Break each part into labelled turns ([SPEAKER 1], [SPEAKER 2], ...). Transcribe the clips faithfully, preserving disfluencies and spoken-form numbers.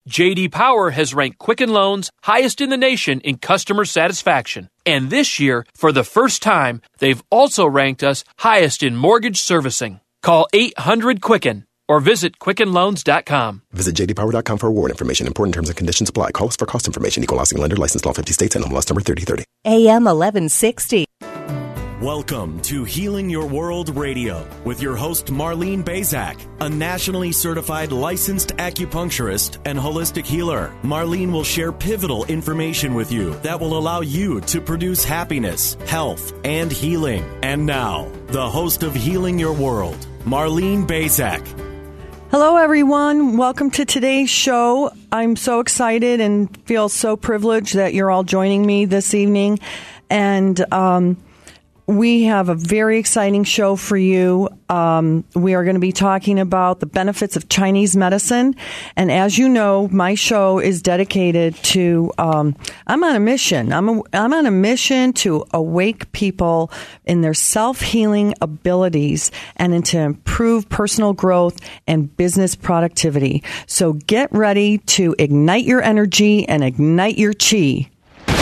[SPEAKER 1] J D Power has ranked Quicken Loans highest in the nation in customer satisfaction. And this year, for the first time, they've also ranked us highest in mortgage servicing. Call eight hundred Quicken or visit quicken loans dot com.
[SPEAKER 2] Visit j d power dot com for award information. Important terms and conditions apply. Call us for cost information. Equal housing lender. Licensed in all fifty states and N M L S number thirty thirty.
[SPEAKER 3] A M eleven sixty.
[SPEAKER 4] Welcome to Healing Your World Radio with your host Marlene Bazak, a nationally certified licensed acupuncturist and holistic healer. Marlene will share pivotal information with you that will allow you to produce happiness, health, and healing. And now, the host of Healing Your World, Marlene Bazak.
[SPEAKER 5] Hello, everyone. Welcome to today's show. I'm so excited and feel so privileged that you're all joining me this evening. And, um, we have a very exciting show for you. Um, we are going to be talking about the benefits of Chinese medicine. And as you know, my show is dedicated to, um, I'm on a mission. I'm, a, I'm on a mission to awake people in their self-healing abilities and to improve personal growth and business productivity. So get ready to ignite your energy and ignite your chi.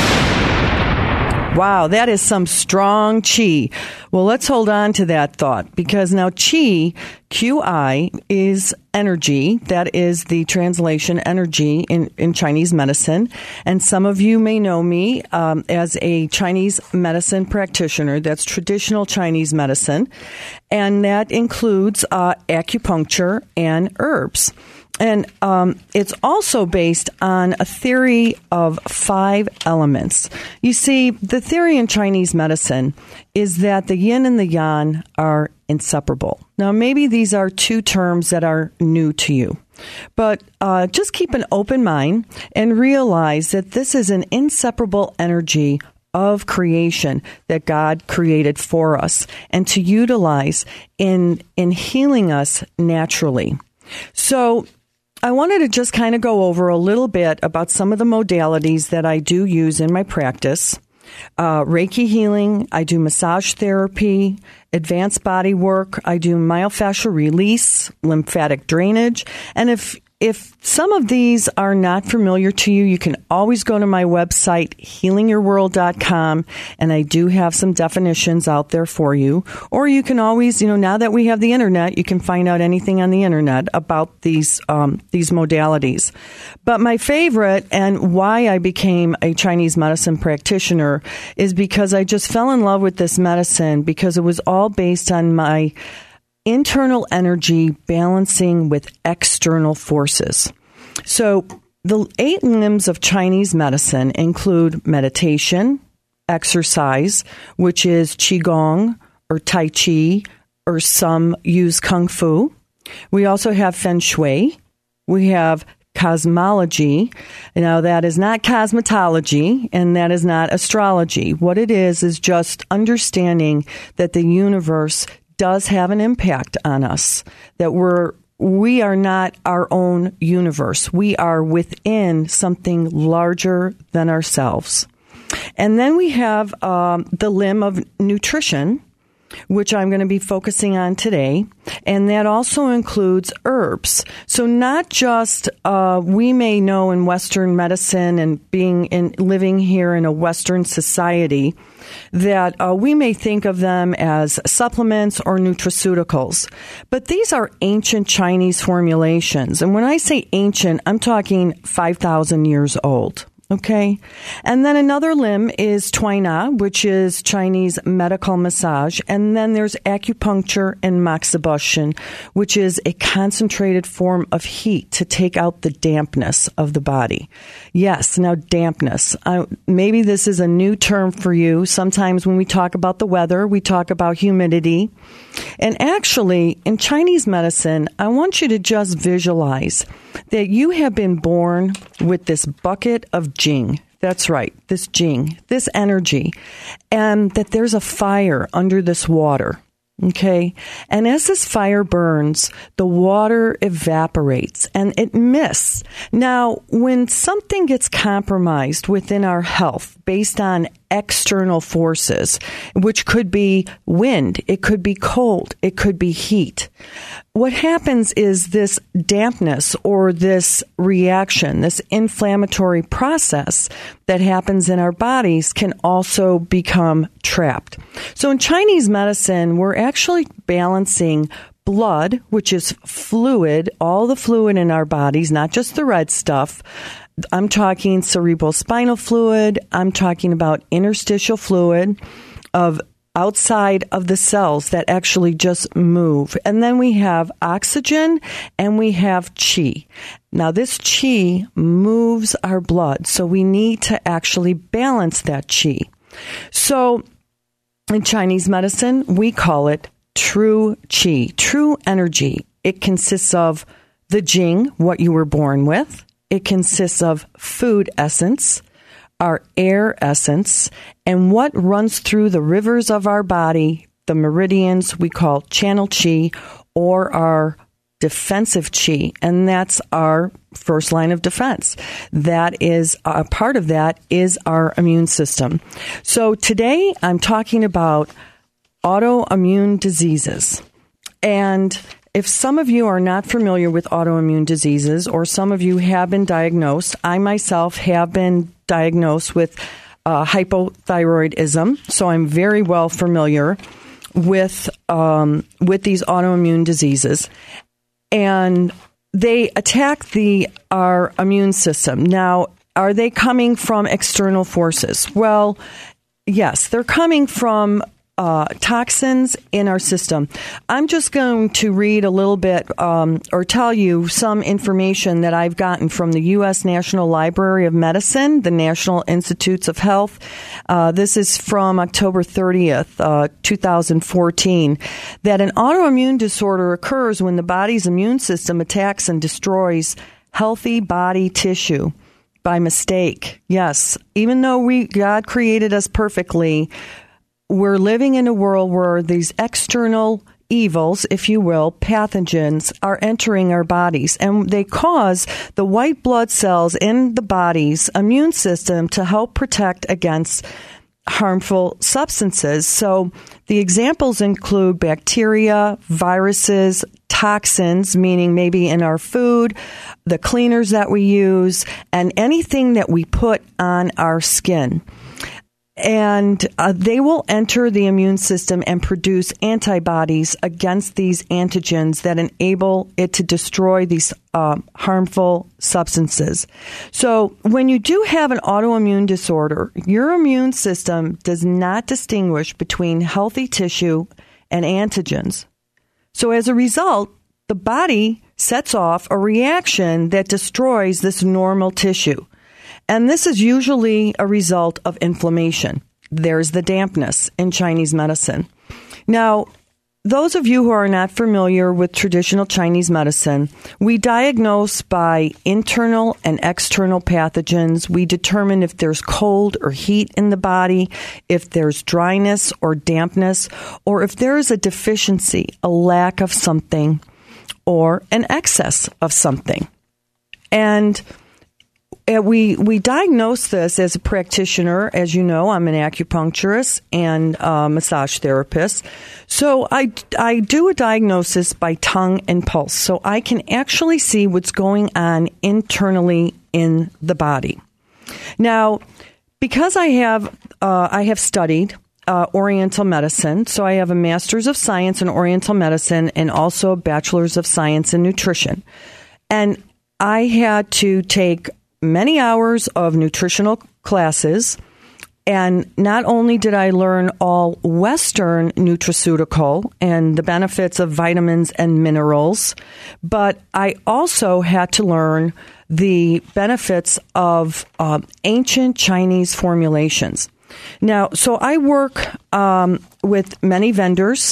[SPEAKER 5] Wow, that is some strong chi. Well, let's hold on to that thought because now chi, Q I, is energy. That is the translation energy in, in Chinese medicine. And some of you may know me um, as a Chinese medicine practitioner. That's traditional Chinese medicine. And that includes uh, acupuncture and herbs. And um, it's also based on a theory of five elements. You see, the theory in Chinese medicine is that the yin and the yang are inseparable. Now, maybe these are two terms that are new to you, but uh, just keep an open mind and realize that this is an inseparable energy of creation that God created for us and to utilize in in healing us naturally. So I wanted to just kind of go over a little bit about some of the modalities that I do use in my practice. Uh, Reiki healing, I do massage therapy, advanced body work, I do myofascial release, lymphatic drainage, and if If some of these are not familiar to you, you can always go to my website, healing your world dot com, and I do have some definitions out there for you. Or you can always, you know, now that we have the internet, you can find out anything on the internet about these um, these modalities. But my favorite and why I became a Chinese medicine practitioner is because I just fell in love with this medicine because it was all based on my internal energy balancing with external forces. So the eight limbs of Chinese medicine include meditation, exercise, which is Qigong or Tai Chi, or some use Kung Fu. We also have Feng Shui. We have cosmology. Now, that is not cosmetology, and that is not astrology. What it is is just understanding that the universe does have an impact on us, that we're we are not our own universe. We are within something larger than ourselves. And then we have um, the limb of nutrition, which I'm going to be focusing on today. And that also includes herbs. So not just, uh, we may know in Western medicine and being in living here in a Western society that uh, we may think of them as supplements or nutraceuticals. But these are ancient Chinese formulations. And when I say ancient, I'm talking five thousand years old. Okay. And then another limb is Tui Na, which is Chinese medical massage. And then there's acupuncture and moxibustion, which is a concentrated form of heat to take out the dampness of the body. Yes. Now, dampness. Uh, maybe this is a new term for you. Sometimes when we talk about the weather, we talk about humidity. And actually, in Chinese medicine, I want you to just visualize that you have been born with this bucket of Jing. That's right, this Jing, this energy, and that there's a fire under this water. Okay. And as this fire burns, the water evaporates and it mists. Now, when something gets compromised within our health based on external forces, which could be wind, it could be cold, it could be heat. What happens is this dampness or this reaction, this inflammatory process that happens in our bodies can also become trapped. So in Chinese medicine, we're actually balancing blood, which is fluid, all the fluid in our bodies, not just the red stuff. I'm talking cerebral spinal fluid. I'm talking about interstitial fluid of outside of the cells that actually just move. And then we have oxygen and we have qi. Now this qi moves our blood. So we need to actually balance that qi. So in Chinese medicine, we call it true qi, true energy. It consists of the jing, what you were born with. It consists of food essence, our air essence, and what runs through the rivers of our body, the meridians we call channel qi, or our defensive qi, and that's our first line of defense. That is, a part of that is our immune system. So today I'm talking about autoimmune diseases. And if some of you are not familiar with autoimmune diseases, or some of you have been diagnosed, I myself have been diagnosed with uh, hypothyroidism, so I'm very well familiar with um, with these autoimmune diseases, and they attack the our immune system. Now, are they coming from external forces? Well, yes, they're coming from Uh, toxins in our system. I'm just going to read a little bit um, or tell you some information that I've gotten from the U S National Library of Medicine, the National Institutes of Health. Uh, this is from October thirtieth, uh, two thousand fourteen, that an autoimmune disorder occurs when the body's immune system attacks and destroys healthy body tissue by mistake. Yes, even though we God created us perfectly, we're living in a world where these external evils, if you will, pathogens, are entering our bodies, and they cause the white blood cells in the body's immune system to help protect against harmful substances. So the examples include bacteria, viruses, toxins, meaning maybe in our food, the cleaners that we use, and anything that we put on our skin. And uh, they will enter the immune system and produce antibodies against these antigens that enable it to destroy these uh, harmful substances. So when you do have an autoimmune disorder, your immune system does not distinguish between healthy tissue and antigens. So as a result, the body sets off a reaction that destroys this normal tissue. And this is usually a result of inflammation. There's the dampness in Chinese medicine. Now, those of you who are not familiar with traditional Chinese medicine, we diagnose by internal and external pathogens. We determine if there's cold or heat in the body, if there's dryness or dampness, or if there is a deficiency, a lack of something, or an excess of something. And Uh, we we diagnose this as a practitioner. As you know, I'm an acupuncturist and uh, massage therapist. So I, I do a diagnosis by tongue and pulse. So I can actually see what's going on internally in the body. Now, because I have uh, I have studied uh, Oriental medicine, so I have a Master's of Science in Oriental Medicine and also a Bachelor's of Science in Nutrition. And I had to take many hours of nutritional classes, and not only did I learn all Western nutraceutical and the benefits of vitamins and minerals, but I also had to learn the benefits of uh, ancient Chinese formulations. Now, so I work um, with many vendors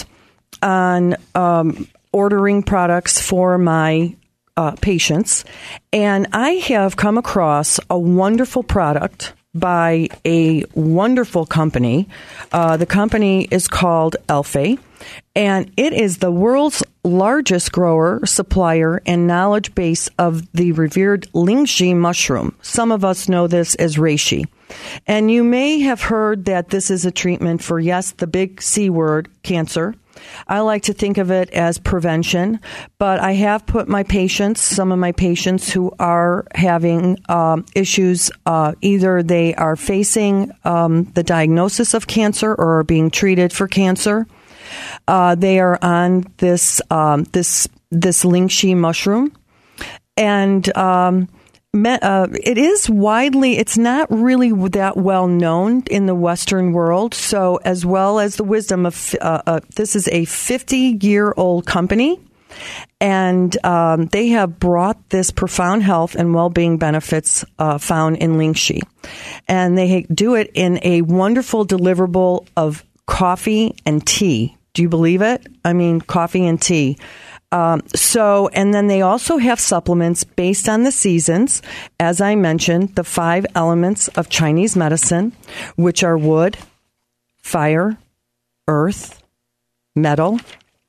[SPEAKER 5] on um, ordering products for my Uh, patients, and I have come across a wonderful product by a wonderful company. Uh, the company is called Elfe, and it is the world's largest grower, supplier, and knowledge base of the revered Lingzhi mushroom. Some of us know this as reishi. And you may have heard that this is a treatment for, yes, the big C word, cancer. I like to think of it as prevention, but I have put my patients, some of my patients who are having um, issues, uh, either they are facing um, the diagnosis of cancer or are being treated for cancer. Uh, they are on this um, this this Lingxi mushroom, and um, me, uh, it is widely. It's not really that well known in the Western world. So, as well as the wisdom of uh, uh, this is a fifty-year-old company, and um, they have brought this profound health and well-being benefits uh, found in Lingxi, and they do it in a wonderful deliverable of coffee and tea. Do you believe it? I mean, coffee and tea. Um, so, and then they also have supplements based on the seasons. As I mentioned, the five elements of Chinese medicine, which are wood, fire, earth, metal,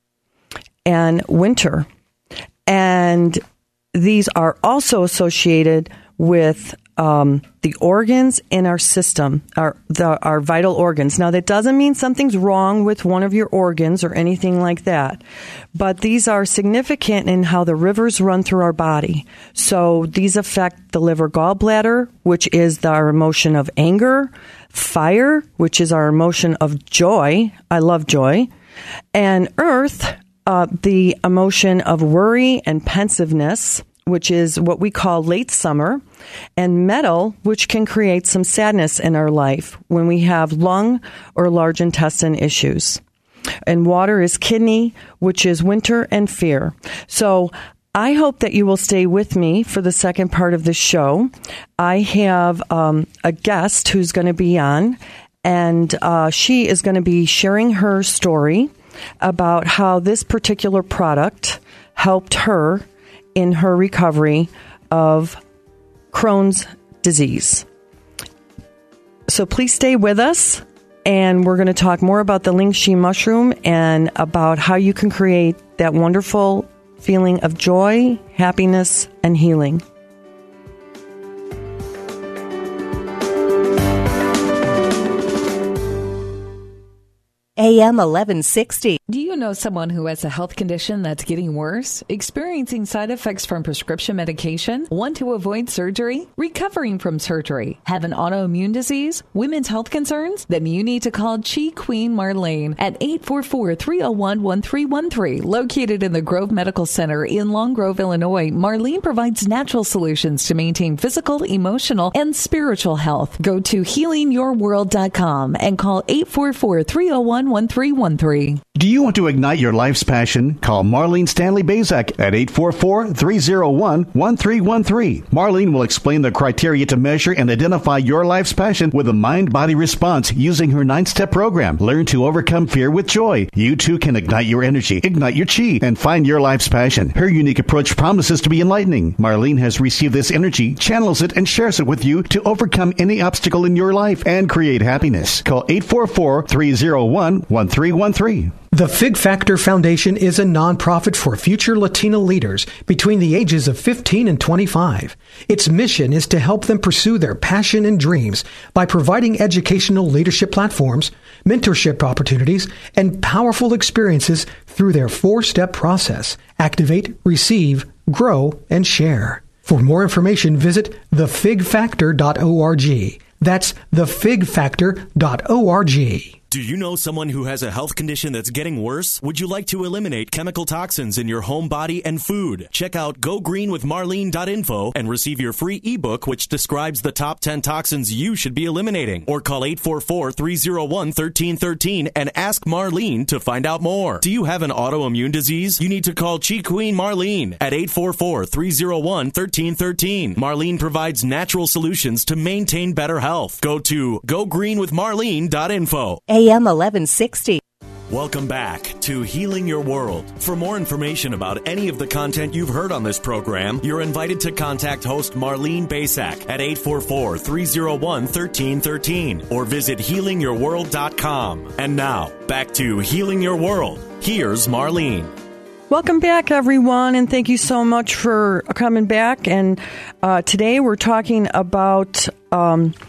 [SPEAKER 5] and winter. And these are also associated with Um, the organs in our system, our the, our vital organs. Now, that doesn't mean something's wrong with one of your organs or anything like that, but these are significant in how the rivers run through our body. So these affect the liver gallbladder, which is the, our emotion of anger, fire, which is our emotion of joy. I love joy. And earth, uh, the emotion of worry and pensiveness, which is what we call late summer, and metal, which can create some sadness in our life when we have lung or large intestine issues. And water is kidney, which is winter and fear. So I hope that you will stay with me for the second part of the show. I have um, a guest who's going to be on, and uh, she is going to be sharing her story about how this particular product helped her in her recovery of Crohn's disease. So please stay with us, and we're going to talk more about the Lingxi mushroom and about how you can create that wonderful feeling of joy, happiness, and healing.
[SPEAKER 3] A M eleven sixty.
[SPEAKER 6] Do you know someone who has a health condition that's getting worse? Experiencing side effects from prescription medication? Want to avoid surgery? Recovering from surgery? Have an autoimmune disease? Women's health concerns? Then you need to call Chi Queen Marlene at eight four four, three oh one, one three one three. Located in the Grove Medical Center in Long Grove, Illinois, Marlene provides natural solutions to maintain physical, emotional, and spiritual health. Go to healing your world dot com and call eight four four, three oh one, one three one three.
[SPEAKER 7] Do you want to ignite your life's passion? Call Marlene Stanley Bazak at eight four four, three oh one, one three one three. Marlene will explain the criteria to measure and identify your life's passion with a mind-body response using her nine-step program. Learn to overcome fear with joy. You too can ignite your energy, ignite your chi, and find your life's passion. Her unique approach promises to be enlightening. Marlene has received this energy, channels it, and shares it with you to overcome any obstacle in your life and create happiness. Call eight four four, three oh one, one three one three.
[SPEAKER 8] The Fig Factor Foundation is a nonprofit for future Latino leaders between the ages of fifteen and twenty-five. Its mission is to help them pursue their passion and dreams by providing educational leadership platforms, mentorship opportunities, and powerful experiences through their four-step process: activate, receive, grow, and share. For more information, visit the fig factor dot org. That's the fig factor dot org.
[SPEAKER 4] Do you know someone who has a health condition that's getting worse? Would you like to eliminate chemical toxins in your home, body, and food? Check out go green with marlene dot info and receive your free ebook which describes the top ten toxins you should be eliminating. Or call eight four four, three oh one, one three one three and ask Marlene to find out more. Do you have an autoimmune disease? You need to call Chi Queen Marlene at eight four four, three oh one, one three one three. Marlene provides natural solutions to maintain better health. Go to go green with marlene dot info.
[SPEAKER 3] A M eleven sixty.
[SPEAKER 4] Welcome back to Healing Your World. For more information about any of the content you've heard on this program, you're invited to contact host Marlene Basak at eight four four, three oh one, one three one three or visit healing your world dot com. And now, back to Healing Your World. Here's Marlene.
[SPEAKER 5] Welcome back, everyone, and thank you so much for coming back. And uh, today we're talking about um,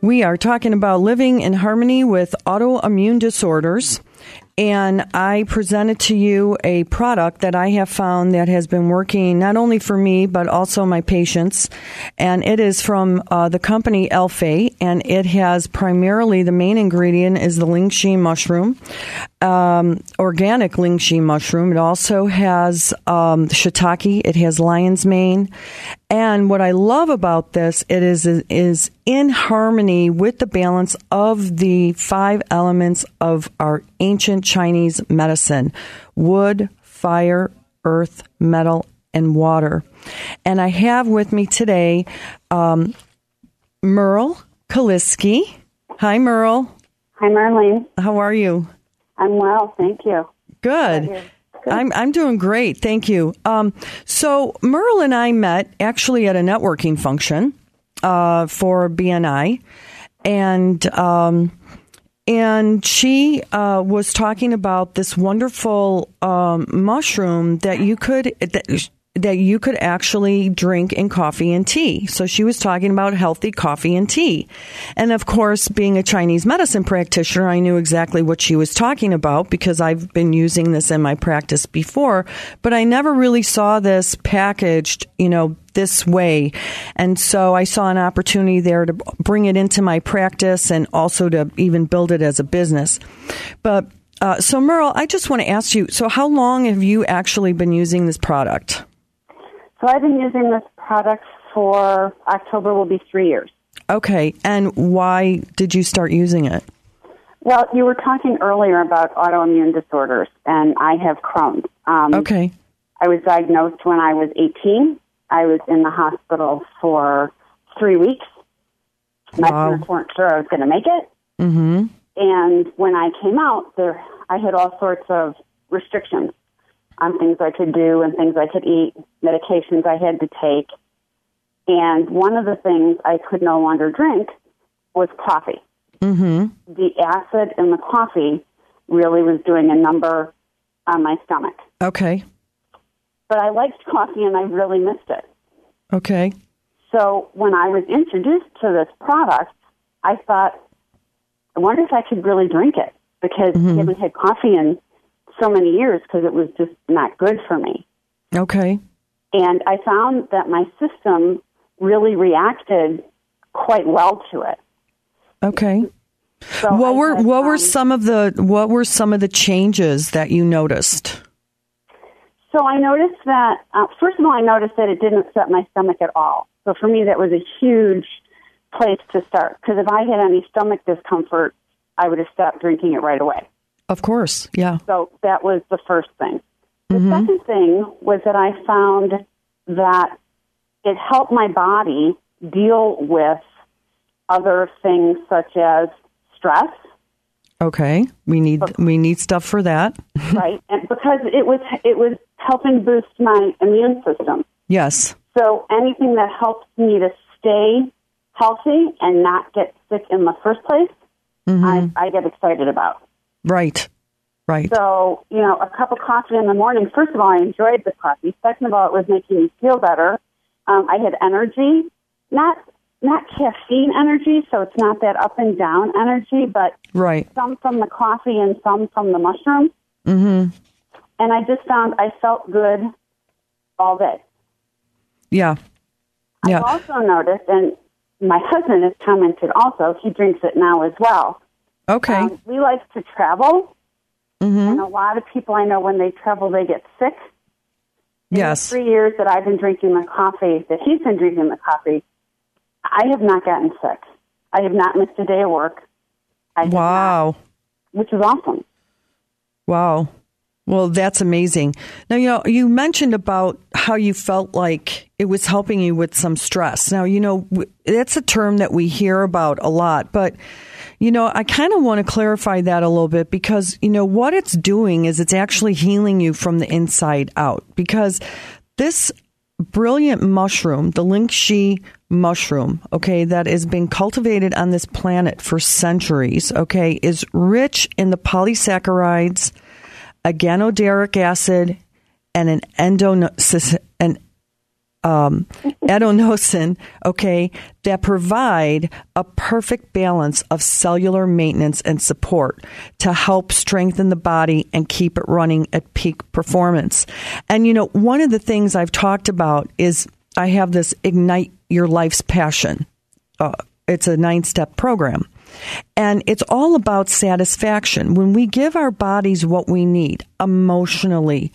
[SPEAKER 5] We are talking about living in harmony with autoimmune disorders. And I presented to you a product that I have found that has been working not only for me, but also my patients. And it is from uh, the company Elfei, and it has primarily, the main ingredient is the lingxi mushroom, um, organic lingxi mushroom. It also has um, shiitake. It has lion's mane. And what I love about this, it is is in harmony with the balance of the five elements of our ancient Chinese medicine: wood, fire, earth, metal, and water. And I have with me today um, Merle Kaliski. Hi, Merle.
[SPEAKER 9] Hi, Marlene.
[SPEAKER 5] How are you?
[SPEAKER 9] I'm well, thank you.
[SPEAKER 5] Good. Good. I'm I'm doing great, thank you. Um, so Merle and I met actually at a networking function uh, for B N I, and um, and she uh, was talking about this wonderful um, mushroom that you could that, that you could actually drink in coffee and tea. So she was talking about healthy coffee and tea. And of course, being a Chinese medicine practitioner, I knew exactly what she was talking about because I've been using this in my practice before, but I never really saw this packaged, you know, this way. And so I saw an opportunity there to bring it into my practice and also to even build it as a business. But uh, so Merle, I just want to ask you, so how long have you actually been using this product?
[SPEAKER 9] So I've been using this product for October will be three years.
[SPEAKER 5] Okay. And why did you start using it?
[SPEAKER 9] Well, you were talking earlier about autoimmune disorders, and I have Crohn's. Um,
[SPEAKER 5] okay.
[SPEAKER 9] I was diagnosed when I was eighteen. I was in the hospital for three weeks. My
[SPEAKER 5] Wow.
[SPEAKER 9] parents weren't sure I was going to make it.
[SPEAKER 5] Mm-hmm.
[SPEAKER 9] And when I came out, there I had all sorts of restrictions on things I could do and things I could eat, medications I had to take. And one of the things I could no longer drink was coffee.
[SPEAKER 5] Mm-hmm.
[SPEAKER 9] The acid in the coffee really was doing a number on my stomach.
[SPEAKER 5] Okay.
[SPEAKER 9] But I liked coffee and I really missed it.
[SPEAKER 5] Okay.
[SPEAKER 9] So when I was introduced to this product, I thought, I wonder if I could really drink it because
[SPEAKER 5] Mm-hmm.
[SPEAKER 9] I haven't had coffee in so many years because it was just not good for me.
[SPEAKER 5] Okay.
[SPEAKER 9] And I found that my system really reacted quite well to it.
[SPEAKER 5] Okay.
[SPEAKER 9] So
[SPEAKER 5] what
[SPEAKER 9] I
[SPEAKER 5] were
[SPEAKER 9] had,
[SPEAKER 5] what were
[SPEAKER 9] um,
[SPEAKER 5] some of the what were some of the changes that you noticed?
[SPEAKER 9] So I noticed that, uh, first of all, I noticed that it didn't upset my stomach at all. So for me, that was a huge place to start. Because if I had any stomach discomfort, I would have stopped drinking it right away.
[SPEAKER 5] Of course, yeah.
[SPEAKER 9] So that was the first thing. The
[SPEAKER 5] Mm-hmm.
[SPEAKER 9] second thing was that I found that it helped my body deal with other things such as stress.
[SPEAKER 5] Okay. We need we need stuff for that.
[SPEAKER 9] Right, and because it was it was helping boost my immune system.
[SPEAKER 5] Yes.
[SPEAKER 9] So anything that helps me to stay healthy and not get sick in the first place,
[SPEAKER 5] Mm-hmm.
[SPEAKER 9] I, I get excited about.
[SPEAKER 5] Right. Right.
[SPEAKER 9] So, you know, a cup of coffee in the morning, first of all, I enjoyed the coffee. Second of all, it was making me feel better. Um, I had energy, not not caffeine energy, so it's not that up and down energy, but
[SPEAKER 5] right.
[SPEAKER 9] some from the coffee and some from the mushroom.
[SPEAKER 5] Mm-hmm.
[SPEAKER 9] And I just found I felt good all day.
[SPEAKER 5] Yeah. Yeah.
[SPEAKER 9] I also noticed, and my husband has commented also, he drinks it now as well.
[SPEAKER 5] Okay.
[SPEAKER 9] Um, we like to travel,
[SPEAKER 5] Mm-hmm.
[SPEAKER 9] and a lot of people I know when they travel, they get sick. In
[SPEAKER 5] Yes.
[SPEAKER 9] the three years that I've been drinking the coffee, that he's been drinking the coffee, I have not gotten sick. I have not missed a day of work. I have
[SPEAKER 5] Wow.
[SPEAKER 9] not, which is awesome.
[SPEAKER 5] Wow. Well, that's amazing. Now, you know, you mentioned about how you felt like it was helping you with some stress. Now, you know, w- that's a term that we hear about a lot, but, you know, I kind of want to clarify that a little bit because, you know, what it's doing is it's actually healing you from the inside out because this brilliant mushroom, the lingxi mushroom, okay, that has been cultivated on this planet for centuries, okay, is rich in the polysaccharides, a ganoderic acid, and an endo an um, adenosine, okay, that provide a perfect balance of cellular maintenance and support to help strengthen the body and keep it running at peak performance. And, you know, one of the things I've talked about is I have this Ignite Your Life's Passion. Uh, it's a nine-step program. And it's all about satisfaction. When we give our bodies what we need emotionally,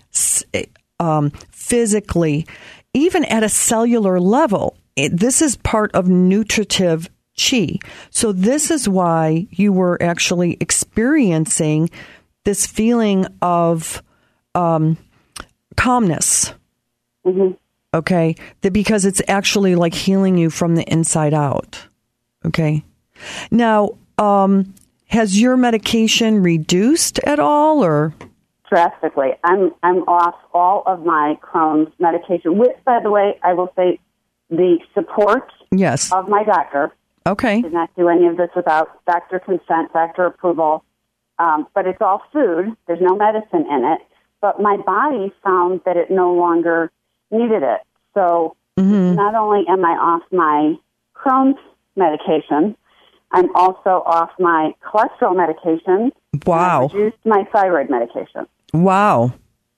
[SPEAKER 5] um, physically, even at a cellular level, it, this is part of nutritive chi. So this is why you were actually experiencing this feeling of um, calmness.
[SPEAKER 9] Mm-hmm.
[SPEAKER 5] Okay? That because it's actually like healing you from the inside out. Okay? Now, um, has your medication reduced at all, or?
[SPEAKER 9] Drastically. I'm I'm off all of my Crohn's medication, which, by the way, I will say the support
[SPEAKER 5] yes.
[SPEAKER 9] of my doctor.
[SPEAKER 5] Okay.
[SPEAKER 9] Did not do any of this without doctor consent, doctor approval. Um, but it's all food. There's no medicine in it. But my body found that it no longer needed it. So mm-hmm. not only am I off my Crohn's medication, I'm also off my cholesterol medication.
[SPEAKER 5] Wow.
[SPEAKER 9] And I reduced my thyroid medication.
[SPEAKER 5] Wow.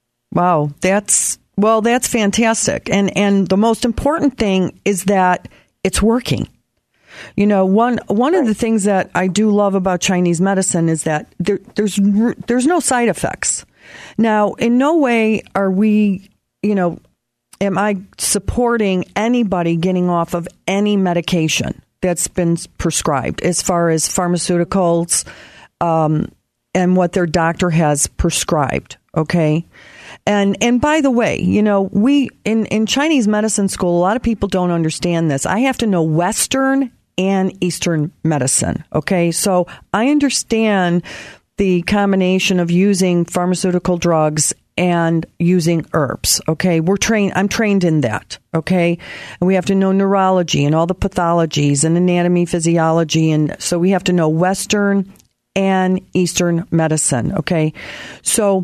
[SPEAKER 5] Wow. That's, well, that's fantastic. And, and the most important thing is that it's working. You know, one, one of the things that I do love about Chinese medicine is that there, there's, there's no side effects. Now, in no way are we, you know, am I supporting anybody getting off of any medication that's been prescribed as far as pharmaceuticals, um, and what their doctor has prescribed. Okay. And, and by the way, you know, we, in, in Chinese medicine school, a lot of people don't understand this. I have to know Western and Eastern medicine. Okay. So I understand the combination of using pharmaceutical drugs and using herbs. Okay. We're trained, I'm trained in that. Okay. And we have to know neurology and all the pathologies and anatomy, physiology. And so we have to know Western and Eastern medicine. Okay. So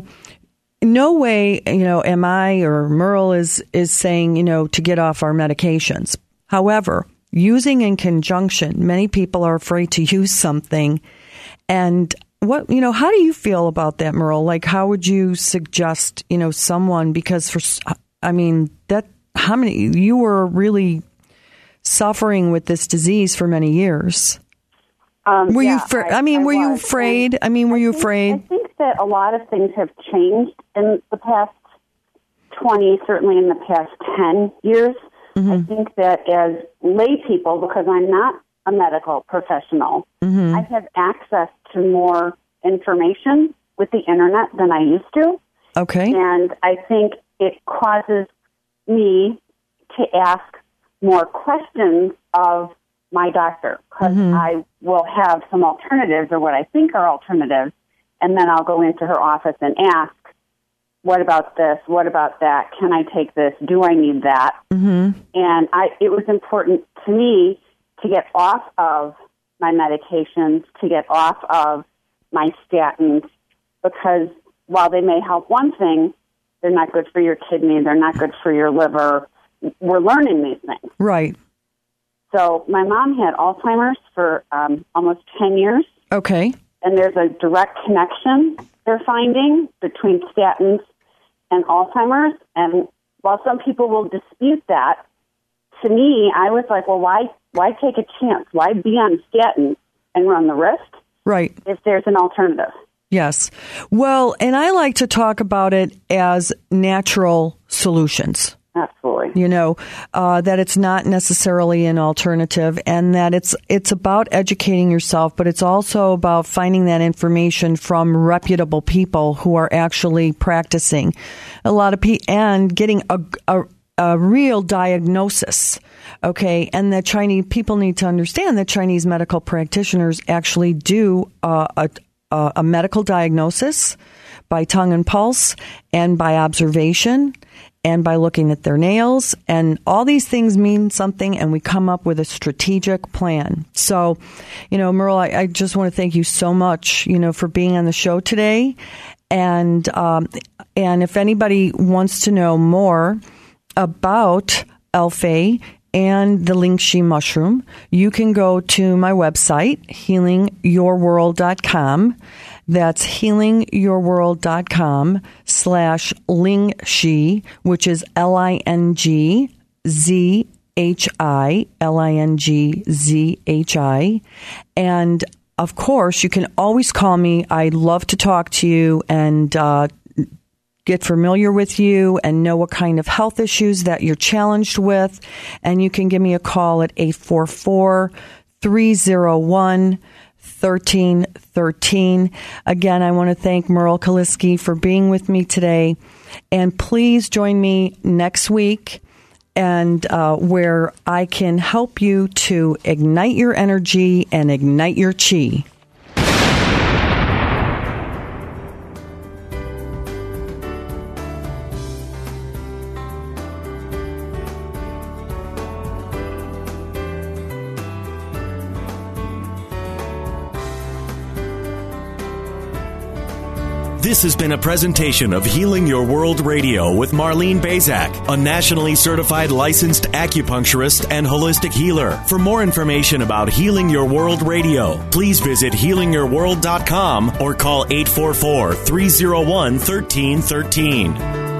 [SPEAKER 5] no way, you know, am I or Merle is, is saying, you know, to get off our medications. However, using in conjunction, many people are afraid to use something. And what, you know, how do you feel about that, Merle? Like, how would you suggest, you know, someone, because for, I mean, that, how many, you were really suffering with this disease for many years.
[SPEAKER 9] Um,
[SPEAKER 5] were
[SPEAKER 9] yeah,
[SPEAKER 5] you? Fr-
[SPEAKER 9] I,
[SPEAKER 5] I mean,
[SPEAKER 9] I
[SPEAKER 5] were
[SPEAKER 9] was.
[SPEAKER 5] you afraid? I mean, were
[SPEAKER 9] I
[SPEAKER 5] you
[SPEAKER 9] think,
[SPEAKER 5] afraid?
[SPEAKER 9] I think that a lot of things have changed in the past twenty, certainly in the past ten years. Mm-hmm. I think that as lay people, because I'm not a medical professional, mm-hmm. I have access to more information with the internet than I used to.
[SPEAKER 5] Okay.
[SPEAKER 9] And I think it causes me to ask more questions of my doctor, because mm-hmm. I will have some alternatives, or what I think are alternatives, and then I'll go into her office and ask, what about this? What about that? Can I take this? Do I need that? Mm-hmm. And I, it was important to me to get off of my medications, to get off of my statins, because while they may help one thing, they're not good for your kidney, they're not good for your liver. We're learning these things.
[SPEAKER 5] Right.
[SPEAKER 9] So my mom had Alzheimer's for um, almost ten years.
[SPEAKER 5] Okay.
[SPEAKER 9] And there's a direct connection they're finding between statins and Alzheimer's. And while some people will dispute that, to me, I was like, well, why why take a chance? Why be on statins and run the risk?
[SPEAKER 5] Right.
[SPEAKER 9] If there's an alternative.
[SPEAKER 5] Yes. Well, and I like to talk about it as natural solutions.
[SPEAKER 9] Absolutely.
[SPEAKER 5] You know, uh, that it's not necessarily an alternative, and that it's it's about educating yourself, but it's also about finding that information from reputable people who are actually practicing. A lot of people, and getting a, a, a real diagnosis. Okay, and that Chinese people need to understand that Chinese medical practitioners actually do uh, a, a, a medical diagnosis by tongue and pulse and by observation and by looking at their nails, and all these things mean something, and we come up with a strategic plan. So, you know, Merle, I, I just want to thank you so much, you know, for being on the show today. And, um, and if anybody wants to know more about Alfei, and the Lingxi mushroom, you can go to my website, healing your world dot com. That's healing your world dot com slash Lingxi, which is L I N G Z H I, L I N G Z H I. And of course, you can always call me. I love to talk to you and uh, get familiar with you and know what kind of health issues that you're challenged with. And you can give me a call at eight four four, three oh one, one three one three. Again, I want to thank Merle Kaliski for being with me today. And please join me next week and uh, where I can help you to ignite your energy and ignite your chi.
[SPEAKER 4] This has been a presentation of Healing Your World Radio with Marlene Bezak, a nationally certified licensed acupuncturist and holistic healer. For more information about Healing Your World Radio, please visit healing your world dot com or call eight four four, three oh one, one three one three.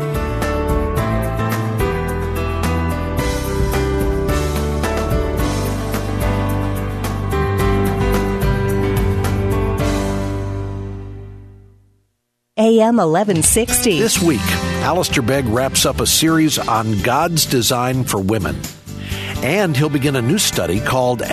[SPEAKER 3] A M eleven sixty.
[SPEAKER 10] This week, Alistair Begg wraps up a series on God's design for women. And he'll begin a new study called